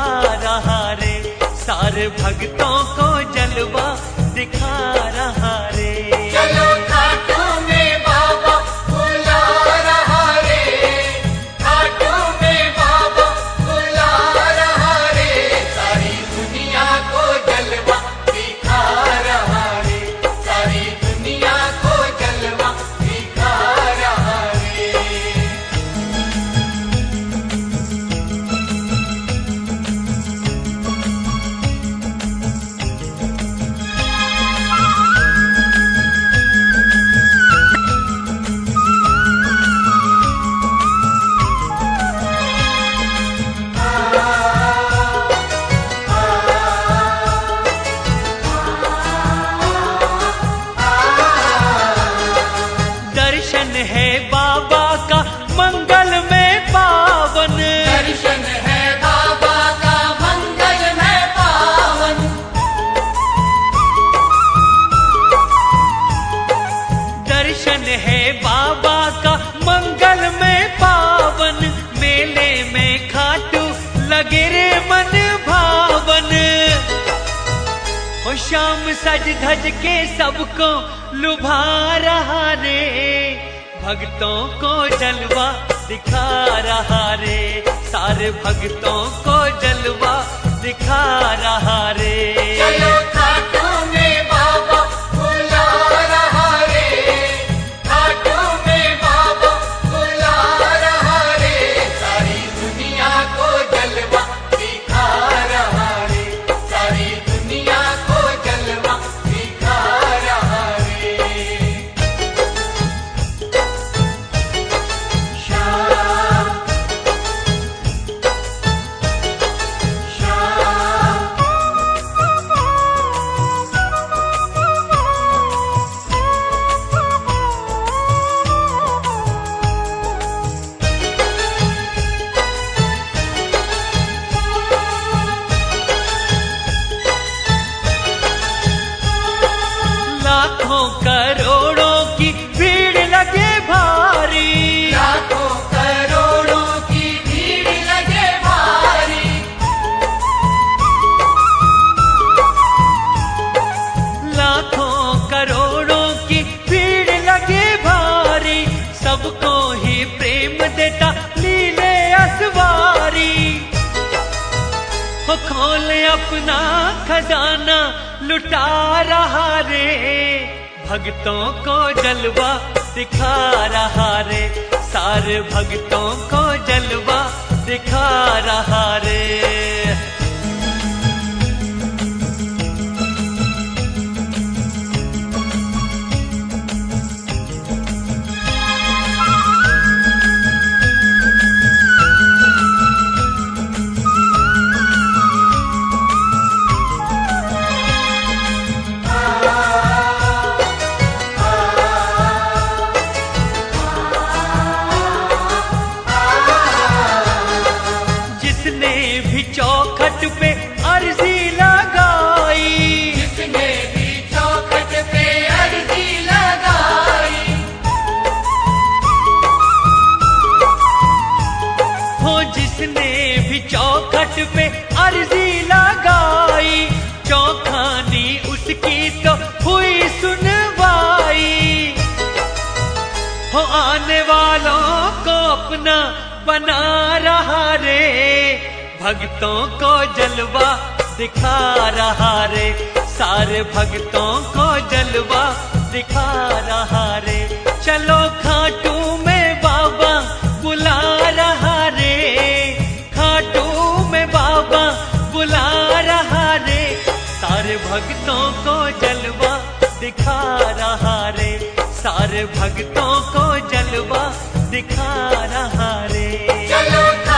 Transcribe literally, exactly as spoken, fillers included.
रहा रे, सारे भक्तों को जलवा दिखा रहा रे। चलो खाटू में बाबा बुला रहा रे, खाटू में बाबा बुला रहा रे, सारी दुनिया को जलवा दिखा रहा रे, सारी दुनिया को जलवा दिखा रहा रे। दर्शन है बाबा का मंगल में पावन, दर्शन है बाबा का मंगल में पावन, दर्शन है बाबा का मंगल में पावन, मेले में खाटू लगे रे मन भावन। ओ शाम सज धज के सबको लुभा रहा रे, भक्तों को जलवा दिखा रहा रे, सारे भक्तों को जलवा दिखा रहा रे। चलो खाटू में बाबा बुला रहा रे, खाटू में बाबा बुला रहा रे, सारी दुनिया को जलवा दिखा रहा रे, सारी दुनिया को जलवा दिखा रहा रे। श्याम श्याम लाखों करोड़ों की भीड़ लगे भारी, लाखों करोड़ों की भीड़ लगे भारी, लाखों करोड़ों की भीड़ लगे भारी, सबको ही प्रेम देता लीले असवारी। हो खोल अपना खजाना लुटा रहा रे, भक्तों को जलवा दिखा रहा रे, सारे भक्तों को जलवा दिखा रहा रे। जिसने भी चौखट पे अर्जी लगाई, जिसने भी चौखट पे अर्जी लगाई, हो जिसने भी चौखट पे अर्जी लगाई, चौखानी उसकी तो हुई सुनवाई। हो आने वालों को अपना बना रहा रे, भक्तों को जलवा दिखा रहा रे, सारे भक्तों को जलवा दिखा रहा रे। चलो खाटू में बाबा बुला रहा रे, खाटू में बाबा बुला रहा रे, सारे भक्तों को जलवा दिखा रहा रे, सारे भक्तों को जलवा दिखा रहा रे। चलो